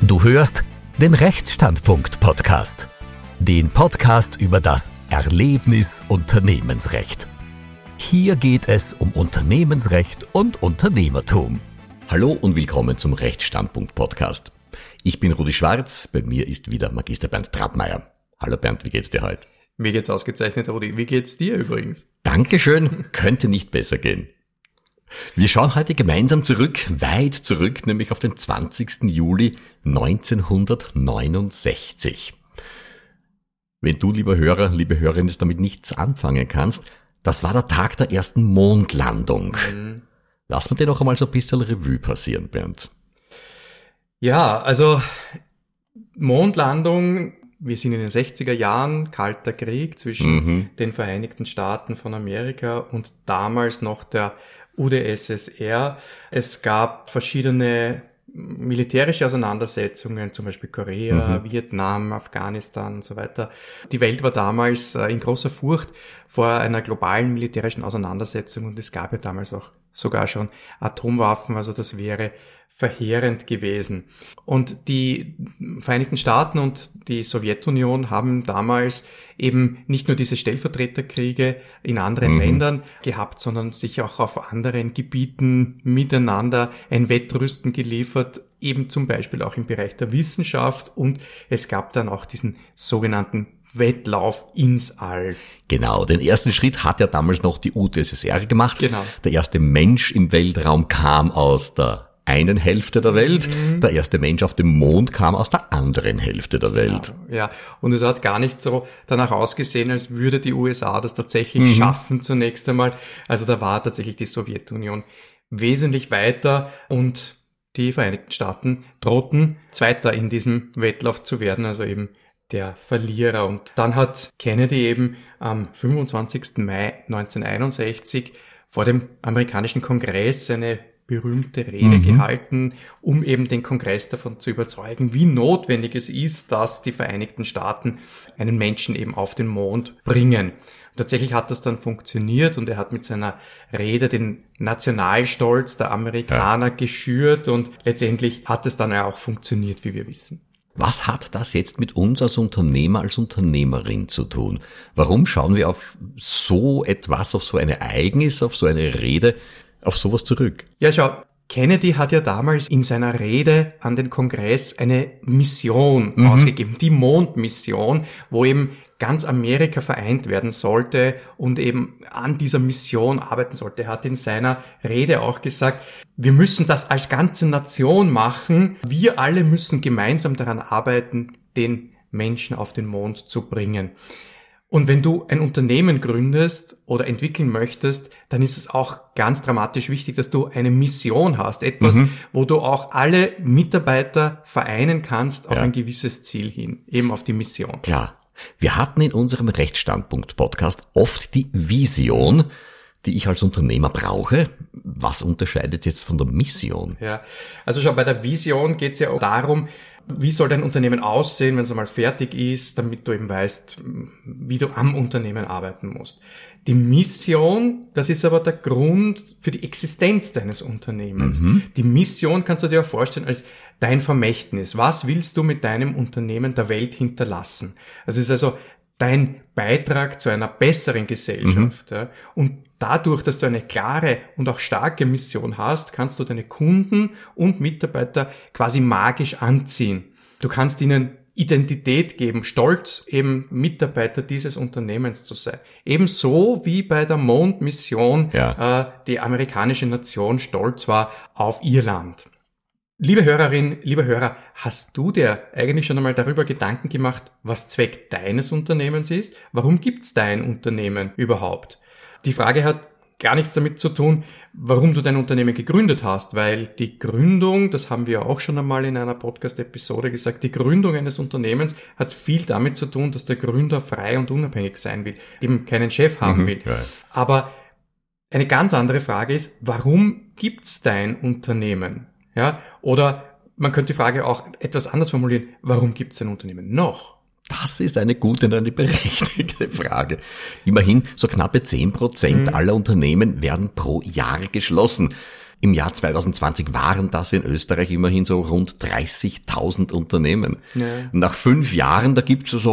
Du hörst den Rechtsstandpunkt-Podcast. Den Podcast über das Erlebnis Unternehmensrecht. Hier geht es um Unternehmensrecht und Unternehmertum. Hallo und willkommen zum Rechtsstandpunkt-Podcast. Ich bin Rudi Schwarz, bei mir ist wieder Magister Bernd Trappmeier. Hallo Bernd, wie geht's dir heute? Mir geht's ausgezeichnet, Rudi. Wie geht's dir übrigens? Dankeschön, könnte nicht besser gehen. Wir schauen heute gemeinsam zurück, weit zurück, nämlich auf den 20. Juli 1969. Wenn du, lieber Hörer, liebe Hörerin, damit nichts anfangen kannst, das war der Tag der ersten Mondlandung. Lass mal den noch einmal so ein bisschen Revue passieren, Bernd. Ja, also Mondlandung, wir sind in den 60er Jahren, Kalter Krieg zwischen den Vereinigten Staaten von Amerika und damals noch der UdSSR. Es gab verschiedene militärische Auseinandersetzungen, zum Beispiel Korea, Vietnam, Afghanistan und so weiter. Die Welt war damals in großer Furcht vor einer globalen militärischen Auseinandersetzung und es gab ja damals auch sogar schon Atomwaffen, also das wäre verheerend gewesen. Und die Vereinigten Staaten und die Sowjetunion haben damals eben nicht nur diese Stellvertreterkriege in anderen Ländern gehabt, sondern sich auch auf anderen Gebieten miteinander ein Wettrüsten geliefert, eben zum Beispiel auch im Bereich der Wissenschaft, und es gab dann auch diesen sogenannten Wettlauf ins All. Genau, den ersten Schritt hat ja damals noch die UdSSR gemacht. Genau. Der erste Mensch im Weltraum kam aus der einen Hälfte der Welt, der erste Mensch auf dem Mond kam aus der anderen Hälfte der Welt. Ja, und es hat gar nicht so danach ausgesehen, als würde die USA das tatsächlich schaffen zunächst einmal. Also da war tatsächlich die Sowjetunion wesentlich weiter und die Vereinigten Staaten drohten Zweiter in diesem Wettlauf zu werden, also eben der Verlierer. Und dann hat Kennedy eben am 25. Mai 1961 vor dem amerikanischen Kongress eine berühmte Rede gehalten, um eben den Kongress davon zu überzeugen, wie notwendig es ist, dass die Vereinigten Staaten einen Menschen eben auf den Mond bringen. Und tatsächlich hat das dann funktioniert und er hat mit seiner Rede den Nationalstolz der Amerikaner geschürt und letztendlich hat es dann ja auch funktioniert, wie wir wissen. Was hat das jetzt mit uns als Unternehmer, als Unternehmerin zu tun? Warum schauen wir auf so etwas, auf so ein Ereignis, auf so eine Rede, auf sowas zurück? Ja, schau, Kennedy hat ja damals in seiner Rede an den Kongress eine Mission ausgegeben, die Mondmission, wo eben ganz Amerika vereint werden sollte und eben an dieser Mission arbeiten sollte. Er hat in seiner Rede auch gesagt, wir müssen das als ganze Nation machen. Wir alle müssen gemeinsam daran arbeiten, den Menschen auf den Mond zu bringen. Und wenn du ein Unternehmen gründest oder entwickeln möchtest, dann ist es auch ganz dramatisch wichtig, dass du eine Mission hast. Etwas, wo du auch alle Mitarbeiter vereinen kannst auf ein gewisses Ziel hin, eben auf die Mission. Klar. Wir hatten in unserem Rechtsstandpunkt-Podcast oft die Vision, die ich als Unternehmer brauche. Was unterscheidet jetzt von der Mission? Ja, also schau, bei der Vision geht es ja auch darum, wie soll dein Unternehmen aussehen, wenn es einmal fertig ist, damit du eben weißt, wie du am Unternehmen arbeiten musst. Die Mission, das ist aber der Grund für die Existenz deines Unternehmens. Die Mission kannst du dir auch vorstellen als dein Vermächtnis. Was willst du mit deinem Unternehmen der Welt hinterlassen? Also es ist also dein Beitrag zu einer besseren Gesellschaft. Ja. Und dadurch, dass du eine klare und auch starke Mission hast, kannst du deine Kunden und Mitarbeiter quasi magisch anziehen. Du kannst ihnen Identität geben, Stolz, eben Mitarbeiter dieses Unternehmens zu sein. Ebenso wie bei der Mondmission die amerikanische Nation stolz war auf ihr Land. Liebe Hörerin, lieber Hörer, hast du dir eigentlich schon einmal darüber Gedanken gemacht, was Zweck deines Unternehmens ist? Warum gibt's dein Unternehmen überhaupt? Die Frage hat gar nichts damit zu tun, warum du dein Unternehmen gegründet hast, weil die Gründung, das haben wir auch schon einmal in einer Podcast-Episode gesagt, die Gründung eines Unternehmens hat viel damit zu tun, dass der Gründer frei und unabhängig sein will, eben keinen Chef haben will. Ja. Aber eine ganz andere Frage ist, warum gibt's dein Unternehmen? Ja, oder man könnte die Frage auch etwas anders formulieren, warum gibt's dein Unternehmen noch? Das ist eine gute und eine berechtigte Frage. Immerhin, so knappe 10% aller Unternehmen werden pro Jahr geschlossen. Im Jahr 2020 waren das in Österreich immerhin so rund 30.000 Unternehmen. Ja. Nach 5 Jahren, da gibt's so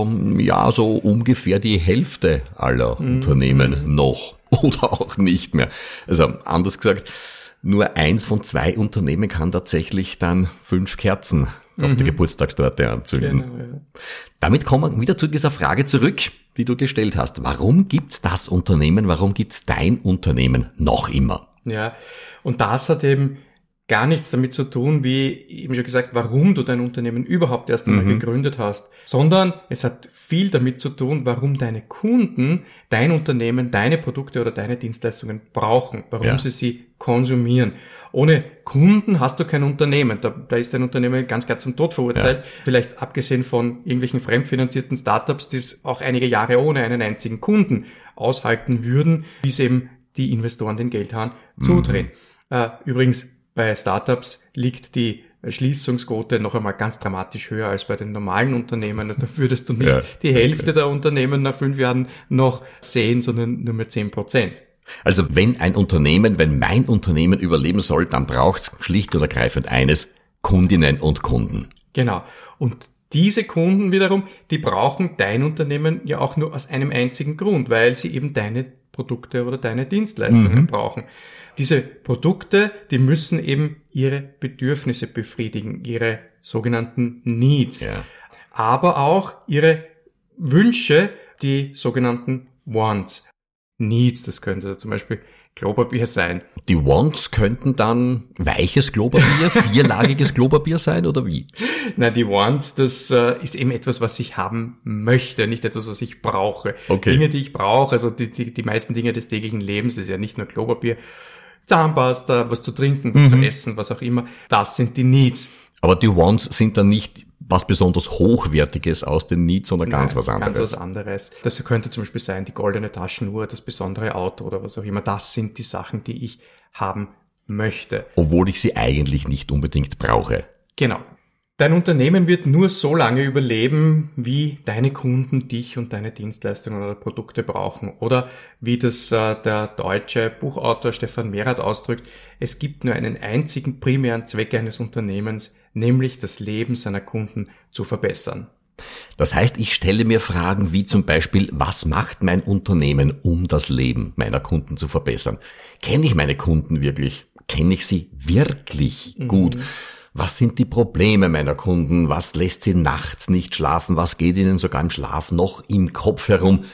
ungefähr die Hälfte aller Unternehmen noch oder auch nicht mehr. Also anders gesagt, nur 1 von 2 Unternehmen kann tatsächlich dann 5 Kerzen auf der Geburtstagstorte anzünden. Genau, ja. Damit kommen wir wieder zu dieser Frage zurück, die du gestellt hast. Warum gibt's das Unternehmen? Warum gibt's dein Unternehmen noch immer? Ja, und das hat eben gar nichts damit zu tun, wie eben schon gesagt, warum du dein Unternehmen überhaupt erst einmal gegründet hast, sondern es hat viel damit zu tun, warum deine Kunden dein Unternehmen, deine Produkte oder deine Dienstleistungen brauchen, warum sie konsumieren. Ohne Kunden hast du kein Unternehmen. Da ist dein Unternehmen ganz klar zum Tod verurteilt. Ja. Vielleicht abgesehen von irgendwelchen fremdfinanzierten Startups, die es auch einige Jahre ohne einen einzigen Kunden aushalten würden, bis eben die Investoren den Geldhahn zudrehen. Übrigens, bei Startups liegt die Schließungsquote noch einmal ganz dramatisch höher als bei den normalen Unternehmen. Da würdest du nicht die Hälfte der Unternehmen nach 5 Jahren noch sehen, sondern nur mehr 10%. Also wenn mein Unternehmen überleben soll, dann braucht's schlicht und ergreifend eines: Kundinnen und Kunden. Genau. Und diese Kunden wiederum, die brauchen dein Unternehmen ja auch nur aus einem einzigen Grund, weil sie eben deine Produkte oder deine Dienstleistungen brauchen. Diese Produkte, die müssen eben ihre Bedürfnisse befriedigen, ihre sogenannten Needs, aber auch ihre Wünsche, die sogenannten Wants. Needs, das könnte zum Beispiel Klopapier sein. Die Wants könnten dann weiches Klopapier, 4-lagiges Klopapier sein oder wie? Nein, die Wants, das ist eben etwas, was ich haben möchte, nicht etwas, was ich brauche. Okay. Dinge, die ich brauche, also die meisten Dinge des täglichen Lebens, das ist ja nicht nur Klopapier, Zahnpasta, was zu trinken, was zu essen, was auch immer, das sind die Needs. Aber die Wants sind dann nicht was besonders Hochwertiges aus den Needs, sondern ganz was anderes. Ganz was anderes. Das könnte zum Beispiel sein, die goldene Taschenuhr, das besondere Auto oder was auch immer. Das sind die Sachen, die ich haben möchte. Obwohl ich sie eigentlich nicht unbedingt brauche. Genau. Dein Unternehmen wird nur so lange überleben, wie deine Kunden dich und deine Dienstleistungen oder Produkte brauchen. Oder wie das der deutsche Buchautor Stefan Merath ausdrückt, es gibt nur einen einzigen primären Zweck eines Unternehmens, nämlich das Leben seiner Kunden zu verbessern. Das heißt, ich stelle mir Fragen wie zum Beispiel, was macht mein Unternehmen, um das Leben meiner Kunden zu verbessern? Kenne ich meine Kunden wirklich? Kenne ich sie wirklich gut? Was sind die Probleme meiner Kunden? Was lässt sie nachts nicht schlafen? Was geht ihnen sogar im Schlaf noch im Kopf herum?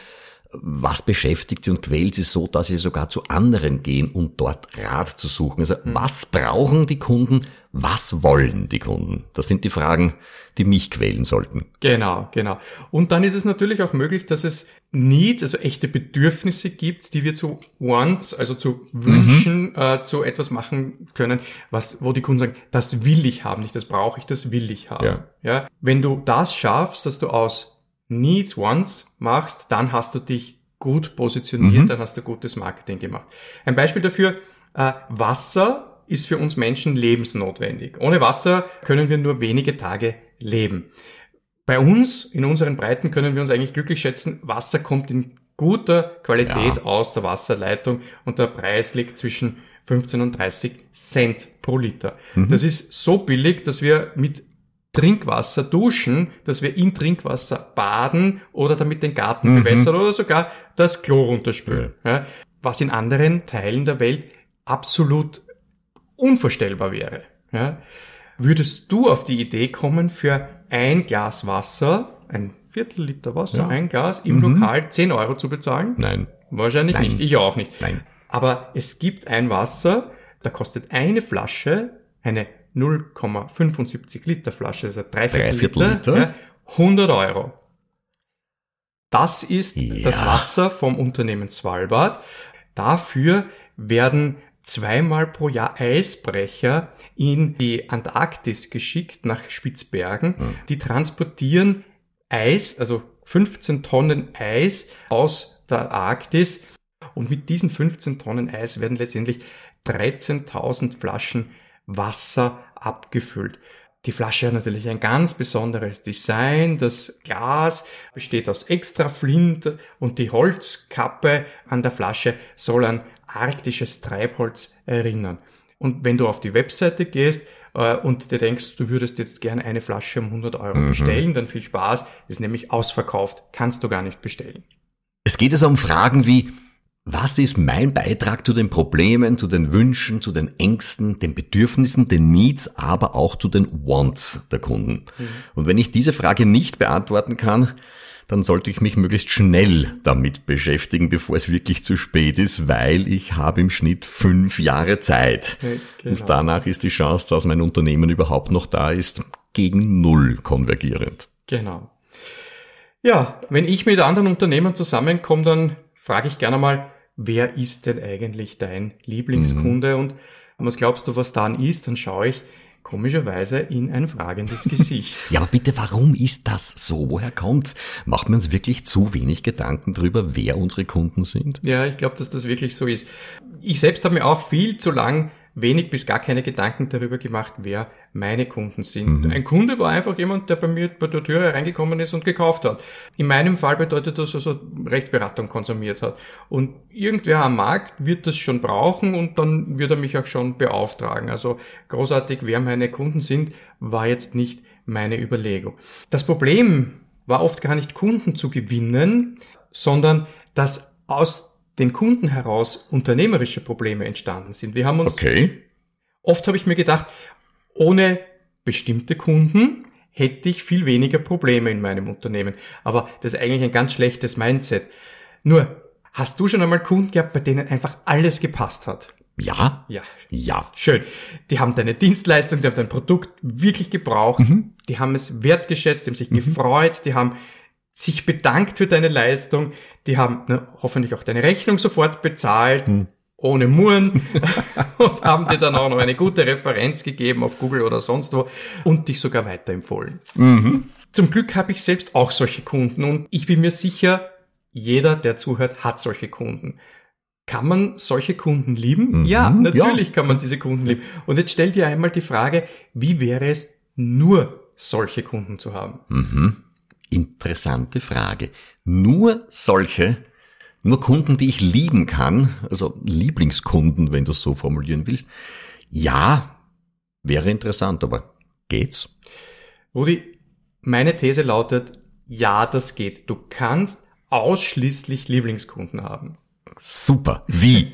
Was beschäftigt sie und quält sie so, dass sie sogar zu anderen gehen, um dort Rat zu suchen? Also was brauchen die Kunden? Was wollen die Kunden? Das sind die Fragen, die mich quälen sollten. Genau. Und dann ist es natürlich auch möglich, dass es Needs, also echte Bedürfnisse gibt, die wir zu Wants, also zu Wünschen, zu etwas machen können, wo die Kunden sagen, das will ich haben, nicht das brauche ich, das will ich haben. Ja. Wenn du das schaffst, dass du aus Needs, Wants machst, dann hast du dich gut positioniert, dann hast du gutes Marketing gemacht. Ein Beispiel dafür, Wasser ist für uns Menschen lebensnotwendig. Ohne Wasser können wir nur wenige Tage leben. Bei uns, in unseren Breiten, können wir uns eigentlich glücklich schätzen, Wasser kommt in guter Qualität aus der Wasserleitung und der Preis liegt zwischen 15 und 30 Cent pro Liter. Das ist so billig, dass wir mit Trinkwasser duschen, dass wir in Trinkwasser baden oder damit den Garten bewässern oder sogar das Klo runterspülen. Ja, was in anderen Teilen der Welt absolut unvorstellbar wäre. Ja. Würdest du auf die Idee kommen, für ein Glas Wasser, ein Viertel-Liter Wasser, ein Glas im Lokal 10 Euro zu bezahlen? Nein. Wahrscheinlich nicht, ich auch nicht. Nein. Aber es gibt ein Wasser, da kostet eine Flasche, eine 0,75 Liter Flasche, also 3/4 Liter, ja, 100 Euro. Das ist das Wasser vom Unternehmen Svalbard. Dafür werden 2-mal pro Jahr Eisbrecher in die Antarktis geschickt, nach Spitzbergen. Die transportieren Eis, also 15 Tonnen Eis aus der Arktis. Und mit diesen 15 Tonnen Eis werden letztendlich 13.000 Flaschen Wasser abgefüllt. Die Flasche hat natürlich ein ganz besonderes Design. Das Glas besteht aus Extraflint und die Holzkappe an der Flasche soll an arktisches Treibholz erinnern. Und wenn du auf die Webseite gehst und dir denkst, du würdest jetzt gerne eine Flasche um 100 Euro bestellen, dann viel Spaß, ist nämlich ausverkauft, kannst du gar nicht bestellen. Es geht also um Fragen wie, was ist mein Beitrag zu den Problemen, zu den Wünschen, zu den Ängsten, den Bedürfnissen, den Needs, aber auch zu den Wants der Kunden? Und wenn ich diese Frage nicht beantworten kann, dann sollte ich mich möglichst schnell damit beschäftigen, bevor es wirklich zu spät ist, weil ich habe im Schnitt 5 Jahre Zeit. Ja, genau. Und danach ist die Chance, dass mein Unternehmen überhaupt noch da ist, gegen 0 konvergierend. Genau. Ja, wenn ich mit anderen Unternehmern zusammenkomme, dann frage ich gerne mal, wer ist denn eigentlich dein Lieblingskunde? Und was glaubst du, was dann ist? Dann schaue ich komischerweise in ein fragendes Gesicht. Ja, aber bitte, warum ist das so? Woher kommt's? Macht man uns wirklich zu wenig Gedanken darüber, wer unsere Kunden sind? Ja, ich glaube, dass das wirklich so ist. Ich selbst habe mir auch viel zu lang wenig bis gar keine Gedanken darüber gemacht, wer meine Kunden sind. Ein Kunde war einfach jemand, der bei mir bei der Tür hereingekommen ist und gekauft hat. In meinem Fall bedeutet das also Rechtsberatung konsumiert hat. Und irgendwer am Markt wird das schon brauchen und dann wird er mich auch schon beauftragen. Also großartig, wer meine Kunden sind, war jetzt nicht meine Überlegung. Das Problem war oft gar nicht, Kunden zu gewinnen, sondern dass aus den Kunden heraus unternehmerische Probleme entstanden sind. Wir haben uns, oft habe ich mir gedacht, ohne bestimmte Kunden hätte ich viel weniger Probleme in meinem Unternehmen. Aber das ist eigentlich ein ganz schlechtes Mindset. Nur, hast du schon einmal Kunden gehabt, bei denen einfach alles gepasst hat? Ja. Ja. Schön. Die haben deine Dienstleistung, die haben dein Produkt wirklich gebraucht, die haben es wertgeschätzt, die haben sich gefreut, die haben sich bedankt für deine Leistung, die haben hoffentlich auch deine Rechnung sofort bezahlt, ohne Murren und haben dir dann auch noch eine gute Referenz gegeben auf Google oder sonst wo und dich sogar weiterempfohlen. Zum Glück habe ich selbst auch solche Kunden und ich bin mir sicher, jeder, der zuhört, hat solche Kunden. Kann man solche Kunden lieben? Ja, natürlich kann man diese Kunden lieben. Und jetzt stell dir einmal die Frage, wie wäre es, nur solche Kunden zu haben? Interessante Frage. Nur Kunden, die ich lieben kann, also Lieblingskunden, wenn du es so formulieren willst. Ja, wäre interessant, aber geht's? Rudi, meine These lautet, ja, das geht. Du kannst ausschließlich Lieblingskunden haben. Super. Wie?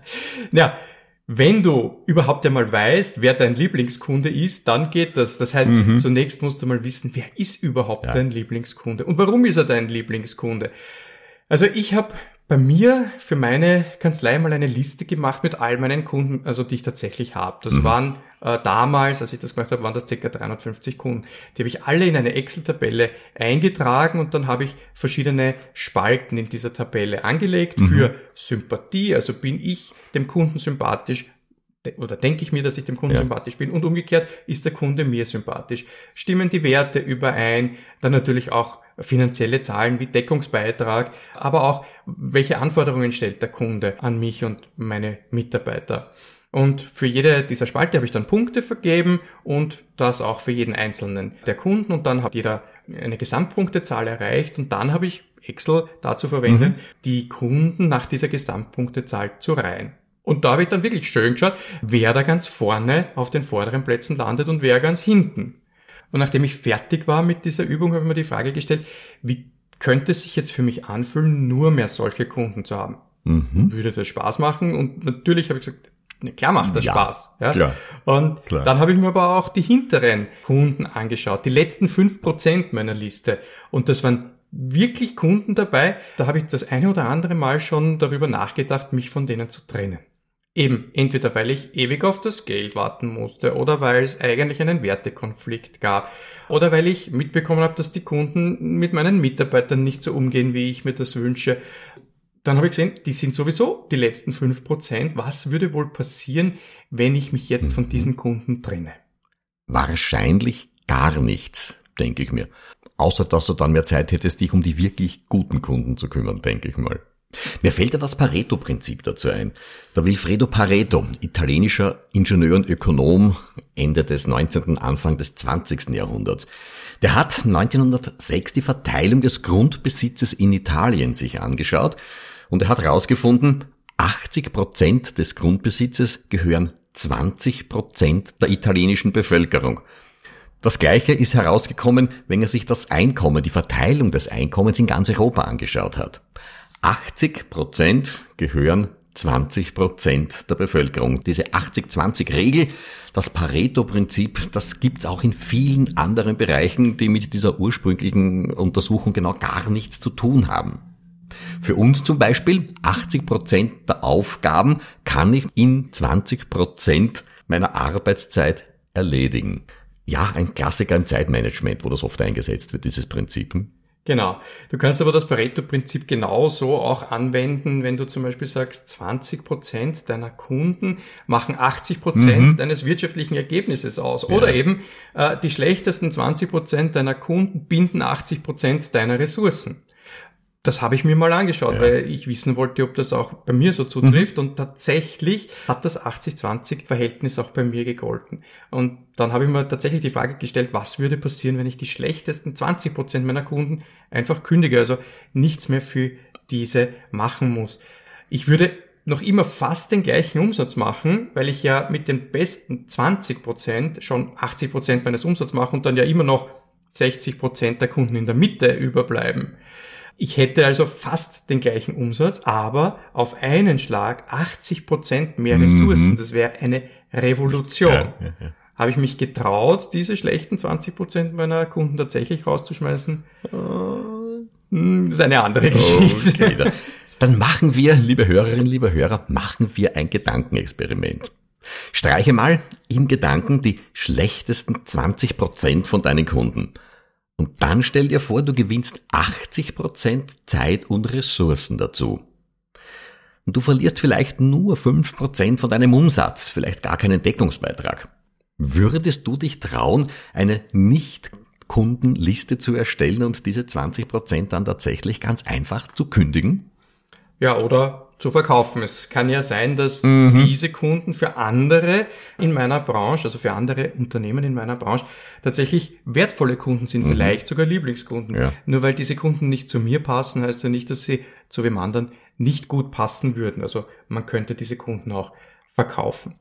Ja, wenn du überhaupt einmal weißt, wer dein Lieblingskunde ist, dann geht das. Das heißt, zunächst musst du mal wissen, wer ist überhaupt dein Lieblingskunde und warum ist er dein Lieblingskunde? Also ich habe bei mir für meine Kanzlei mal eine Liste gemacht mit all meinen Kunden, also die ich tatsächlich habe. Das waren damals, als ich das gemacht habe, waren das ca. 350 Kunden. Die habe ich alle in eine Excel-Tabelle eingetragen und dann habe ich verschiedene Spalten in dieser Tabelle angelegt für Sympathie, also bin ich dem Kunden sympathisch oder denke ich mir, dass ich dem Kunden sympathisch bin und umgekehrt ist der Kunde mir sympathisch. Stimmen die Werte überein, dann natürlich auch finanzielle Zahlen wie Deckungsbeitrag, aber auch welche Anforderungen stellt der Kunde an mich und meine Mitarbeiter. Und für jede dieser Spalte habe ich dann Punkte vergeben und das auch für jeden einzelnen der Kunden und dann hat jeder eine Gesamtpunktezahl erreicht und dann habe ich Excel dazu verwendet, die Kunden nach dieser Gesamtpunktezahl zu reihen. Und da habe ich dann wirklich schön geschaut, wer da ganz vorne auf den vorderen Plätzen landet und wer ganz hinten. Und nachdem ich fertig war mit dieser Übung, habe ich mir die Frage gestellt, wie könnte es sich jetzt für mich anfühlen, nur mehr solche Kunden zu haben? Würde das Spaß machen? Und natürlich habe ich gesagt, klar macht das Spaß. Ja? Klar. Und dann habe ich mir aber auch die hinteren Kunden angeschaut, die letzten 5% meiner Liste. Und das waren wirklich Kunden dabei, da habe ich das eine oder andere Mal schon darüber nachgedacht, mich von denen zu trennen. Eben, entweder weil ich ewig auf das Geld warten musste oder weil es eigentlich einen Wertekonflikt gab oder weil ich mitbekommen habe, dass die Kunden mit meinen Mitarbeitern nicht so umgehen, wie ich mir das wünsche. Dann habe ich gesehen, die sind sowieso die letzten 5%. Was würde wohl passieren, wenn ich mich jetzt von diesen Kunden trenne? Wahrscheinlich gar nichts, denke ich mir. Außer, dass du dann mehr Zeit hättest, dich um die wirklich guten Kunden zu kümmern, denke ich mal. Mir fällt ja das Pareto-Prinzip dazu ein. Der Vilfredo Pareto, italienischer Ingenieur und Ökonom, Ende des 19., Anfang des 20. Jahrhunderts. Der hat 1906 die Verteilung des Grundbesitzes in Italien sich angeschaut und er hat herausgefunden, 80% des Grundbesitzes gehören 20% der italienischen Bevölkerung. Das Gleiche ist herausgekommen, wenn er sich das Einkommen, die Verteilung des Einkommens in ganz Europa angeschaut hat. 80% gehören 20% der Bevölkerung. Diese 80-20-Regel, das Pareto-Prinzip, das gibt's auch in vielen anderen Bereichen, die mit dieser ursprünglichen Untersuchung genau gar nichts zu tun haben. Für uns zum Beispiel, 80% der Aufgaben kann ich in 20% meiner Arbeitszeit erledigen. Ja, ein Klassiker im Zeitmanagement, wo das oft eingesetzt wird, dieses Prinzip. Genau. Du kannst aber das Pareto-Prinzip genauso auch anwenden, wenn du zum Beispiel sagst, 20% deiner Kunden machen 80% deines wirtschaftlichen Ergebnisses aus. Oder eben die schlechtesten 20% deiner Kunden binden 80% deiner Ressourcen. Das habe ich mir mal angeschaut, weil ich wissen wollte, ob das auch bei mir so zutrifft. Und tatsächlich hat das 80-20-Verhältnis auch bei mir gegolten. Und dann habe ich mir tatsächlich die Frage gestellt, was würde passieren, wenn ich die schlechtesten 20% meiner Kunden einfach kündige, also nichts mehr für diese machen muss. Ich würde noch immer fast den gleichen Umsatz machen, weil ich ja mit den besten 20% schon 80% meines Umsatzes mache und dann ja immer noch 60% der Kunden in der Mitte überbleiben. Ich hätte also fast den gleichen Umsatz, aber auf einen Schlag 80% mehr Ressourcen. Das wäre eine Revolution. Ja. Habe ich mich getraut, diese schlechten 20% meiner Kunden tatsächlich rauszuschmeißen? Das ist eine andere Geschichte. Okay, dann machen wir, liebe Hörerinnen, liebe Hörer, machen wir ein Gedankenexperiment. Streiche mal in Gedanken die schlechtesten 20% von deinen Kunden. Und dann stell dir vor, du gewinnst 80% Zeit und Ressourcen dazu. Und du verlierst vielleicht nur 5% von deinem Umsatz, vielleicht gar keinen Deckungsbeitrag. Würdest du dich trauen, eine Nicht-Kundenliste zu erstellen und diese 20% dann tatsächlich ganz einfach zu kündigen? Ja, oder zu verkaufen. Es kann ja sein, dass diese Kunden für andere in meiner Branche, also für andere Unternehmen in meiner Branche, tatsächlich wertvolle Kunden sind, vielleicht sogar Lieblingskunden. Ja. Nur weil diese Kunden nicht zu mir passen, heißt ja nicht, dass sie zu wem anderen nicht gut passen würden. Also man könnte diese Kunden auch verkaufen.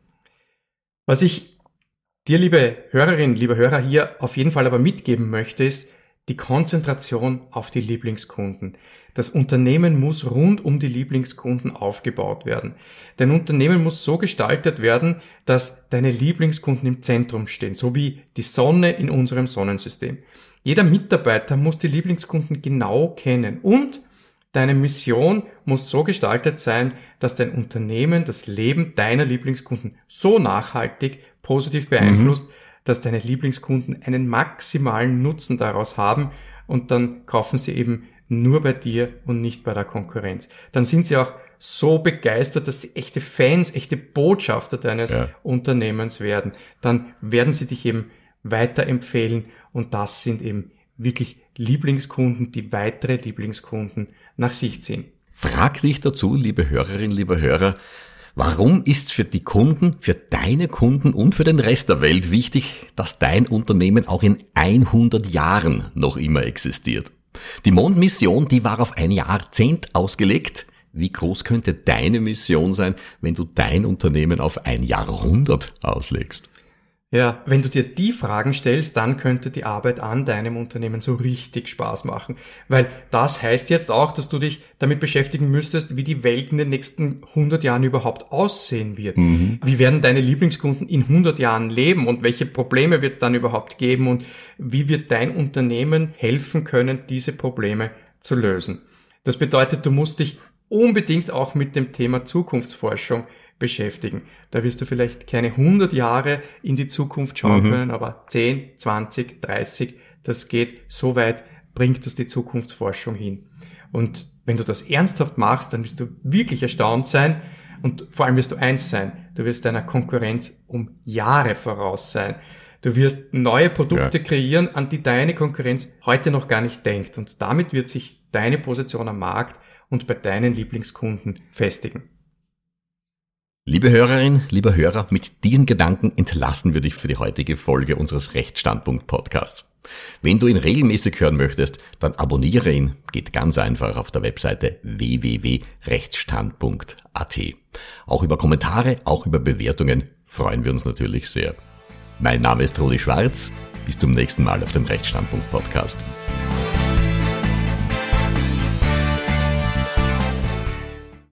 Was ich dir, liebe Hörerinnen, liebe Hörer, hier auf jeden Fall aber mitgeben möchte, ist die Konzentration auf die Lieblingskunden. Das Unternehmen muss rund um die Lieblingskunden aufgebaut werden. Dein Unternehmen muss so gestaltet werden, dass deine Lieblingskunden im Zentrum stehen, so wie die Sonne in unserem Sonnensystem. Jeder Mitarbeiter muss die Lieblingskunden genau kennen und deine Mission muss so gestaltet sein, dass dein Unternehmen das Leben deiner Lieblingskunden so nachhaltig positiv beeinflusst, dass deine Lieblingskunden einen maximalen Nutzen daraus haben und dann kaufen sie eben nur bei dir und nicht bei der Konkurrenz. Dann sind sie auch so begeistert, dass sie echte Fans, echte Botschafter deines Unternehmens werden. Dann werden sie dich eben weiterempfehlen und das sind eben wirklich Lieblingskunden, die weitere Lieblingskunden nach sich ziehen. Frag dich dazu, liebe Hörerinnen, liebe Hörer, warum ist für die Kunden, für deine Kunden und für den Rest der Welt wichtig, dass dein Unternehmen auch in 100 Jahren noch immer existiert? Die Mondmission, die war auf ein Jahrzehnt ausgelegt. Wie groß könnte deine Mission sein, wenn du dein Unternehmen auf ein Jahrhundert auslegst? Ja, wenn du dir die Fragen stellst, dann könnte die Arbeit an deinem Unternehmen so richtig Spaß machen. Weil das heißt jetzt auch, dass du dich damit beschäftigen müsstest, wie die Welt in den nächsten 100 Jahren überhaupt aussehen wird. Wie werden deine Lieblingskunden in 100 Jahren leben und welche Probleme wird es dann überhaupt geben und wie wird dein Unternehmen helfen können, diese Probleme zu lösen. Das bedeutet, du musst dich unbedingt auch mit dem Thema Zukunftsforschung beschäftigen. Da wirst du vielleicht keine 100 Jahre in die Zukunft schauen können, aber 10, 20, 30, das geht, so weit bringt das die Zukunftsforschung hin. Und wenn du das ernsthaft machst, dann wirst du wirklich erstaunt sein und vor allem wirst du eins sein, du wirst deiner Konkurrenz um Jahre voraus sein. Du wirst neue Produkte kreieren, an die deine Konkurrenz heute noch gar nicht denkt und damit wird sich deine Position am Markt und bei deinen Lieblingskunden festigen. Liebe Hörerin, lieber Hörer, mit diesen Gedanken entlassen wir dich für die heutige Folge unseres Rechtsstandpunkt-Podcasts. Wenn du ihn regelmäßig hören möchtest, dann abonniere ihn. Geht ganz einfach auf der Webseite www.rechtsstandpunkt.at. Auch über Kommentare, auch über Bewertungen freuen wir uns natürlich sehr. Mein Name ist Rudi Schwarz. Bis zum nächsten Mal auf dem Rechtsstandpunkt Podcast.